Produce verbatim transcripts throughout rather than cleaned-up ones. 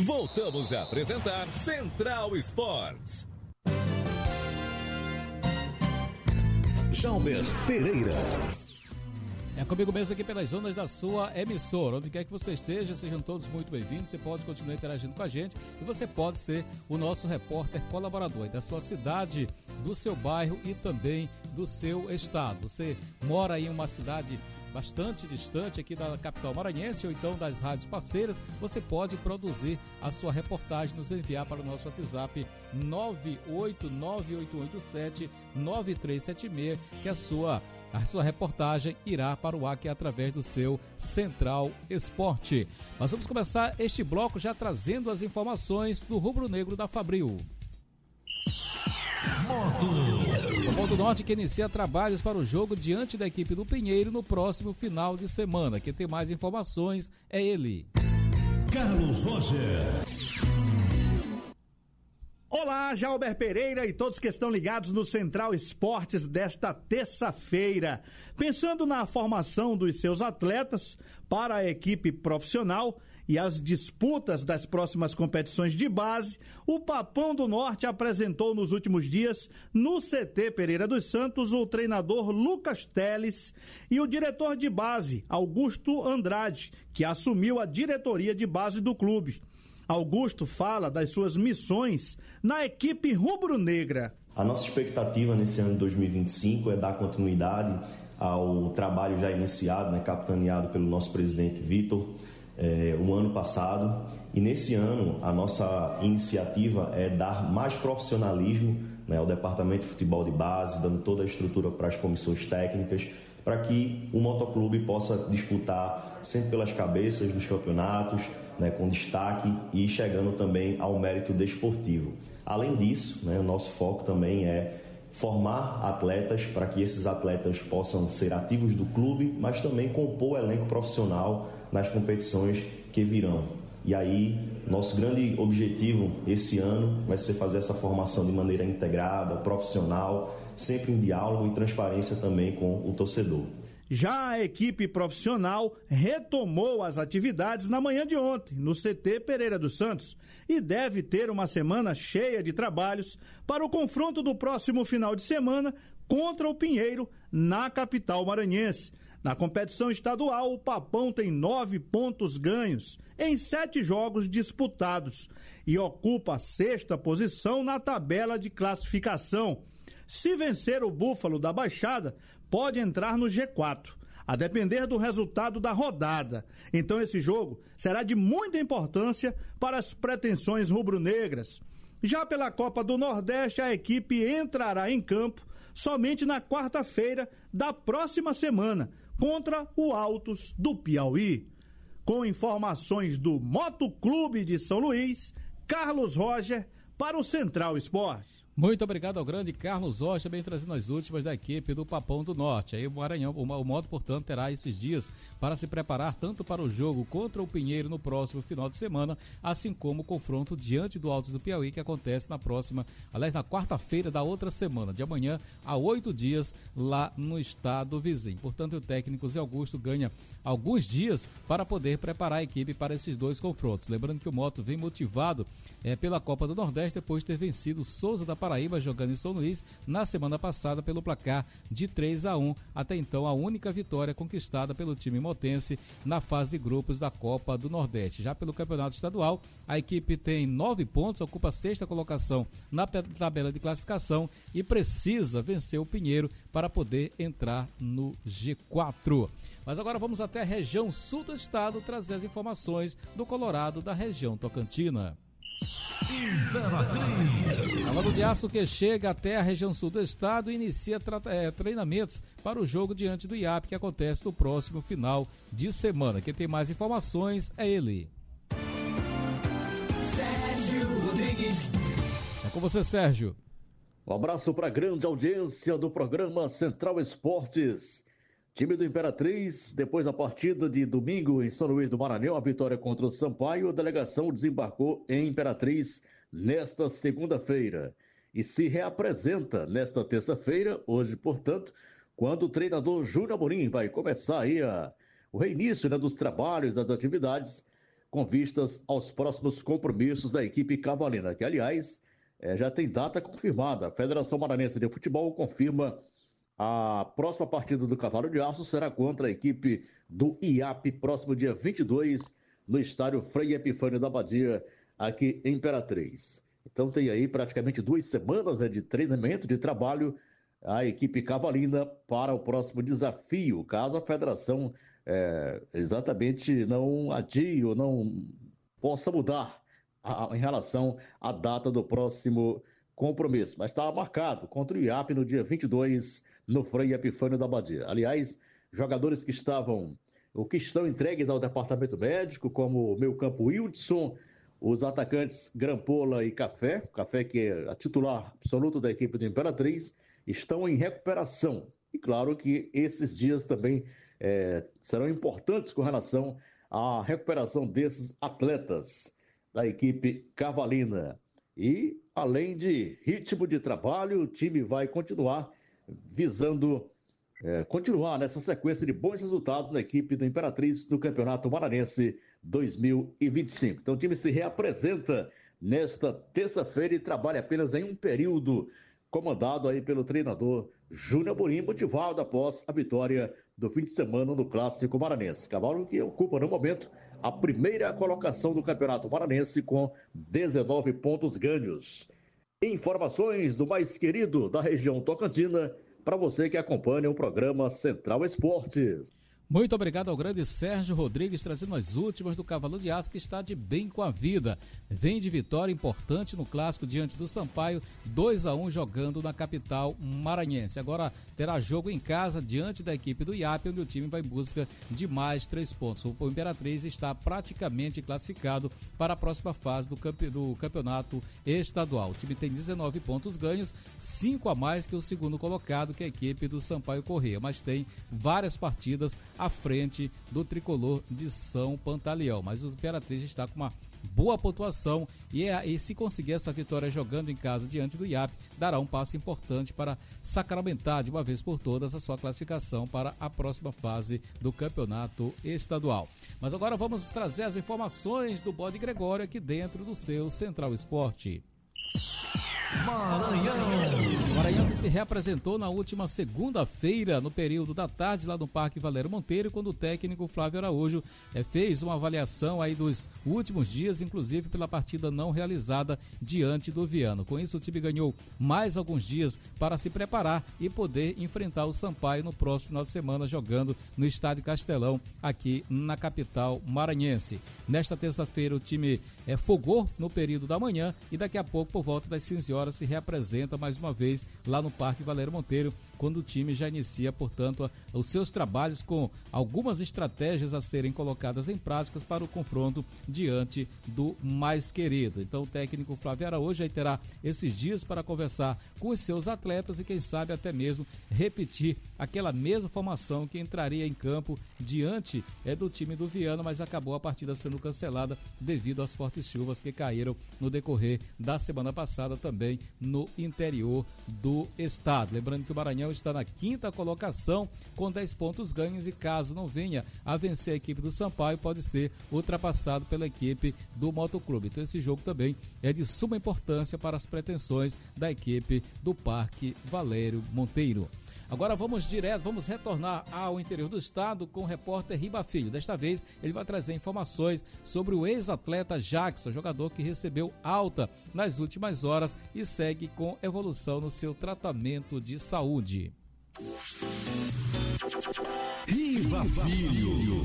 Voltamos a apresentar Central Esportes. Jalber Pereira. É comigo mesmo aqui pelas zonas da sua emissora. Onde quer que você esteja, sejam todos muito bem-vindos. Você pode continuar interagindo com a gente e você pode ser o nosso repórter colaborador da sua cidade, do seu bairro e também do seu estado. Você mora em uma cidade bastante distante aqui da capital maranhense ou então das rádios parceiras, você pode produzir a sua reportagem, nos enviar para o nosso WhatsApp nove oito nove oito oito sete nove três sete seis, que a sua, a sua reportagem irá para o ar aqui através do seu Central Esporte. Nós vamos começar este bloco já trazendo as informações do Rubro Negro da Fabril. O Moto Norte que inicia trabalhos para o jogo diante da equipe do Pinheiro no próximo final de semana. Quem tem mais informações é ele, Carlos Roger. Olá, Jalber Pereira e todos que estão ligados no Central Esportes desta terça-feira. Pensando na formação dos seus atletas para a equipe profissional e as disputas das próximas competições de base, o Papão do Norte apresentou nos últimos dias no C T Pereira dos Santos o treinador Lucas Teles e o diretor de base Augusto Andrade, que assumiu a diretoria de base do clube. Augusto fala das suas missões na equipe rubro-negra. A nossa expectativa nesse ano de dois mil e vinte e cinco é dar continuidade ao trabalho já iniciado, né, capitaneado pelo nosso presidente Vitor, É, o ano passado, e nesse ano a nossa iniciativa é dar mais profissionalismo, né, ao departamento de futebol de base, dando toda a estrutura para as comissões técnicas, para que o motoclube possa disputar sempre pelas cabeças dos campeonatos, né, com destaque e chegando também ao mérito desportivo. Além disso, né, o nosso foco também é formar atletas para que esses atletas possam ser ativos do clube, mas também compor o elenco profissional nas competições que virão. E aí, nosso grande objetivo esse ano vai ser fazer essa formação de maneira integrada, profissional, sempre em diálogo e transparência também com o torcedor. Já a equipe profissional retomou as atividades na manhã de ontem, no C T Pereira dos Santos, e deve ter uma semana cheia de trabalhos para o confronto do próximo final de semana contra o Pinheiro, na capital maranhense. Na competição estadual, o Papão tem nove pontos ganhos em sete jogos disputados e ocupa a sexta posição na tabela de classificação. Se vencer o Búfalo da Baixada, pode entrar no G quatro, a depender do resultado da rodada. Então esse jogo será de muita importância para as pretensões rubro-negras. Já pela Copa do Nordeste, a equipe entrará em campo somente na quarta-feira da próxima semana, contra o Altos do Piauí. Com informações do Motoclube de São Luís, Carlos Roger para o Central Esportes. Muito obrigado ao grande Carlos Rocha, também trazendo as últimas da equipe do Papão do Norte. Aí o Maranhão, o, o Moto, portanto, terá esses dias para se preparar tanto para o jogo contra o Pinheiro no próximo final de semana, assim como o confronto diante do Altos do Piauí, que acontece na próxima, aliás, na quarta-feira da outra semana, de amanhã a oito dias, lá no estado vizinho. Portanto, o técnico Zé Augusto ganha alguns dias para poder preparar a equipe para esses dois confrontos. Lembrando que o Moto vem motivado é, pela Copa do Nordeste, depois de ter vencido o Souza da Paraíba, jogando em São Luís, na semana passada pelo placar de três a um, até então a única vitória conquistada pelo time motense na fase de grupos da Copa do Nordeste. Já pelo Campeonato Estadual, a equipe tem nove pontos, ocupa a sexta colocação na tabela de classificação e precisa vencer o Pinheiro para poder entrar no G quatro. Mas agora vamos até a região sul do estado trazer as informações do Colorado da região tocantina. Imperatriz. A Lava de Aço que chega até a região sul do estado e inicia tra- é, treinamentos para o jogo diante do I A P, que acontece no próximo final de semana. Quem tem mais informações é ele, Sérgio Rodrigues. É com você, Sérgio. Um abraço para a grande audiência do programa Central Esportes. Time do Imperatriz, depois da partida de domingo em São Luís do Maranhão, a vitória contra o Sampaio, a delegação desembarcou em Imperatriz nesta segunda-feira e se reapresenta nesta terça-feira, hoje, portanto, quando o treinador Júnior Amorim vai começar aí a, o reinício, né, dos trabalhos, das atividades com vistas aos próximos compromissos da equipe cavalina, que, aliás, é, já tem data confirmada. A Federação Maranhense de Futebol confirma a próxima partida do Cavalo de Aço será contra a equipe do I A P, próximo dia vinte e dois, no estádio Frei Epifânio da Abadia, aqui em Imperatriz. Então tem aí praticamente duas semanas, né, de treinamento, de trabalho, a equipe cavalina para o próximo desafio, caso a federação é, exatamente não adie ou não possa mudar a, a, em relação à data do próximo compromisso. Mas está marcado contra o I A P no dia vinte e dois, no Frei Epifânio da Abadia. Aliás, jogadores que estavam, ou que estão entregues ao departamento médico, como o meio-campo Wildson, os atacantes Grampola e Café, Café que é a titular absoluto da equipe do Imperatriz, estão em recuperação. E claro que esses dias também é, serão importantes com relação à recuperação desses atletas da equipe cavalina. E, além de ritmo de trabalho, o time vai continuar visando é, continuar nessa sequência de bons resultados da equipe do Imperatriz no Campeonato Maranhense dois mil e vinte e cinco. Então o time se reapresenta nesta terça-feira e trabalha apenas em um período, comandado aí pelo treinador Júnior Amorim, motivado após a vitória do fim de semana no Clássico Maranhense. Cavalo que ocupa no momento a primeira colocação do Campeonato Maranhense com dezenove pontos ganhos. Informações do mais querido da região tocantina para você que acompanha o programa Central Esportes. Muito obrigado ao grande Sérgio Rodrigues, trazendo as últimas do Cavalo de Aço, que está de bem com a vida. Vem de vitória importante no clássico diante do Sampaio, dois a um jogando na capital maranhense. Agora terá jogo em casa diante da equipe do I A P, onde o time vai em busca de mais três pontos. O Imperatriz está praticamente classificado para a próxima fase do, campe... do campeonato estadual. O time tem dezenove pontos ganhos, cinco a mais que o segundo colocado, que é a equipe do Sampaio Corrêa, mas tem várias partidas à frente do tricolor de São Pantaleão. Mas o Imperatriz está com uma boa pontuação e, é, e se conseguir essa vitória jogando em casa diante do I A P, dará um passo importante para sacramentar de uma vez por todas a sua classificação para a próxima fase do campeonato estadual. Mas agora vamos trazer as informações do Bode Gregório aqui dentro do seu Central Esporte. Maranhão. Maranhão que se reapresentou na última segunda-feira, no período da tarde, lá no Parque Valério Monteiro, quando o técnico Flávio Araújo eh, fez uma avaliação aí dos últimos dias, inclusive pela partida não realizada diante do Viano. Com isso, o time ganhou mais alguns dias para se preparar e poder enfrentar o Sampaio no próximo final de semana, jogando no Estádio Castelão, aqui na capital maranhense. Nesta terça-feira, o time eh, fogou no período da manhã e daqui a pouco, por volta das quinze horas, se reapresenta mais uma vez lá no Parque Valério Monteiro, quando o time já inicia, portanto, a, os seus trabalhos com algumas estratégias a serem colocadas em práticas para o confronto diante do mais querido. Então o técnico Flávio Araújo aí terá esses dias para conversar com os seus atletas e quem sabe até mesmo repetir aquela mesma formação que entraria em campo diante é, do time do Viana, mas acabou a partida sendo cancelada devido às fortes chuvas que caíram no decorrer da semana passada também no interior do estado. Lembrando que o Maranhão está na quinta colocação com dez pontos ganhos e caso não venha a vencer a equipe do Sampaio, pode ser ultrapassado pela equipe do Motoclube. Então esse jogo também é de suma importância para as pretensões da equipe do Parque Valério Monteiro. Agora vamos direto, vamos retornar ao interior do estado com o repórter Riba Filho. Desta vez ele vai trazer informações sobre o ex-atleta Jackson, jogador que recebeu alta nas últimas horas e segue com evolução no seu tratamento de saúde. Riba Filho.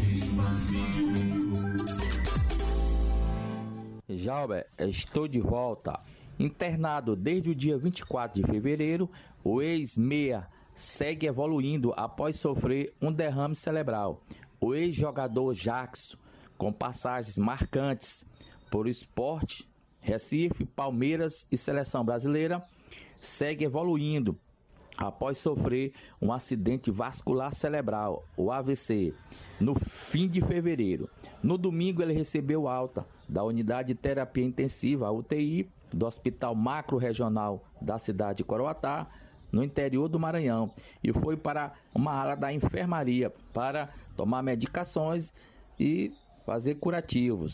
Jalber, estou de volta. Internado desde o dia vinte e quatro de fevereiro, o ex-meia segue evoluindo após sofrer um derrame cerebral. O ex-jogador Jackson, com passagens marcantes por Sport, Recife, Palmeiras e Seleção Brasileira, segue evoluindo após sofrer um acidente vascular cerebral, o A V C, no fim de fevereiro. No domingo ele recebeu alta da unidade de terapia intensiva, a U T I, do Hospital Macro Regional da cidade de Coroatá, no interior do Maranhão, e foi para uma ala da enfermaria para tomar medicações e fazer curativos.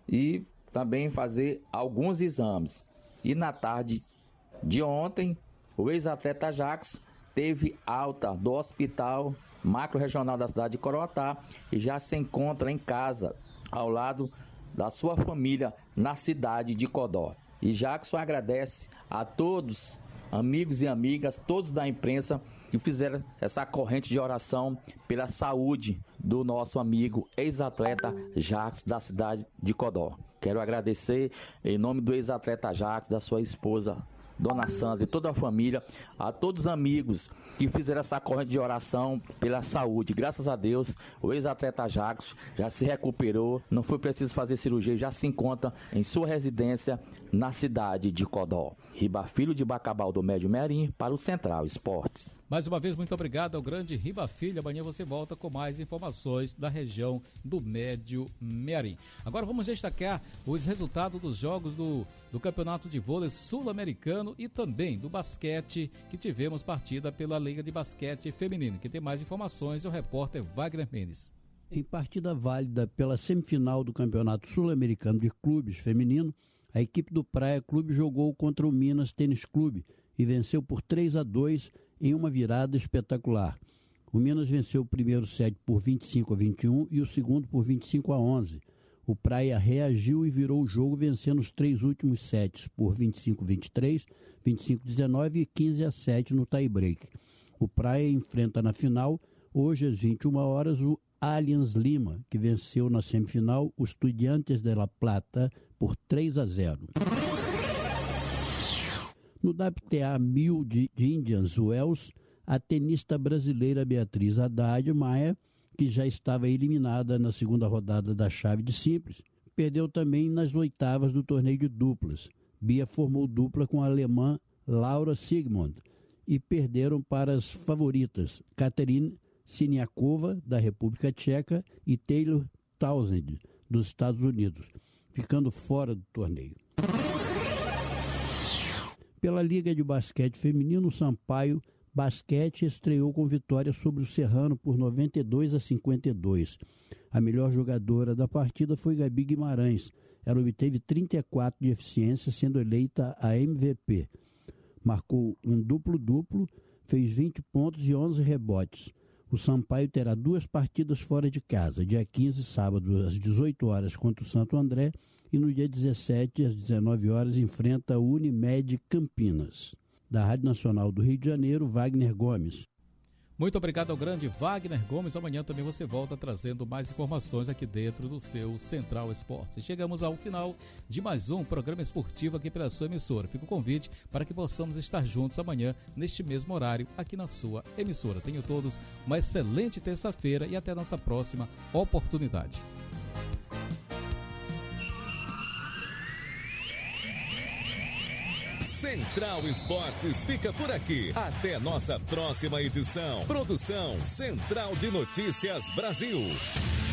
e também fazer alguns exames. E na tarde de ontem, o ex-atleta Jackson teve alta do hospital macro-regional da cidade de Coroatá e já se encontra em casa, ao lado da sua família, na cidade de Codó. E Jackson agradece a todos, amigos e amigas, todos da imprensa, que fizeram essa corrente de oração pela saúde do nosso amigo ex-atleta Jackson, da cidade de Codó. Quero agradecer em nome do ex-atleta Jackson, da sua esposa Dona Sandra e toda a família, a todos os amigos que fizeram essa corrente de oração pela saúde. Graças a Deus, o ex-atleta Jackson já se recuperou, não foi preciso fazer cirurgia, já se encontra em sua residência na cidade de Codó. Riba Filho de Bacabal do Médio Merim para o Central Esportes. Mais uma vez, muito obrigado ao grande Riba Filho. Amanhã você volta com mais informações da região do Médio Merim. Agora vamos destacar os resultados dos jogos do, do Campeonato de Vôlei Sul-Americano e também do basquete, que tivemos partida pela Liga de Basquete Feminino. Quem tem mais informações é o repórter Wagner Mendes. Em partida válida pela semifinal do Campeonato Sul-Americano de Clubes Feminino, a equipe do Praia Clube jogou contra o Minas Tênis Clube e venceu por três a dois em uma virada espetacular. O Minas venceu o primeiro set por vinte e cinco a vinte e um e o segundo por vinte e cinco a onze. O Praia reagiu e virou o jogo vencendo os três últimos sets por vinte e cinco a vinte e três, vinte e cinco a dezenove e quinze a sete no tie-break. O Praia enfrenta na final, hoje às vinte e uma horas, o Allianz Lima, que venceu na semifinal o Estudiantes de La Plata por três a zero. No W T A mil de Indians Wells, a tenista brasileira Beatriz Haddad Maia, que já estava eliminada na segunda rodada da chave de simples, perdeu também nas oitavas do torneio de duplas. Bia formou dupla com a alemã Laura Sigmund e perderam para as favoritas Katerina Siniakova, da República Tcheca, e Taylor Townsend, dos Estados Unidos, ficando fora do torneio. Pela Liga de Basquete Feminino, o Sampaio Basquete estreou com vitória sobre o Serrano por noventa e dois a cinquenta e dois. A melhor jogadora da partida foi Gabi Guimarães. Ela obteve trinta e quatro de eficiência, sendo eleita a M V P. Marcou um duplo-duplo, fez vinte pontos e onze rebotes. O Sampaio terá duas partidas fora de casa, dia quinze, sábado, às dezoito horas, contra o Santo André, e no dia dezessete, às dezenove horas, enfrenta o Unimed Campinas. Da Rádio Nacional do Rio de Janeiro, Wagner Gomes. Muito obrigado ao grande Wagner Gomes. Amanhã também você volta trazendo mais informações aqui dentro do seu Central Esportes. Chegamos ao final de mais um programa esportivo aqui pela sua emissora. Fica o convite para que possamos estar juntos amanhã, neste mesmo horário, aqui na sua emissora. Tenham todos uma excelente terça-feira e até a nossa próxima oportunidade. Central Esportes fica por aqui. Até nossa próxima edição. Produção Central de Notícias Brasil.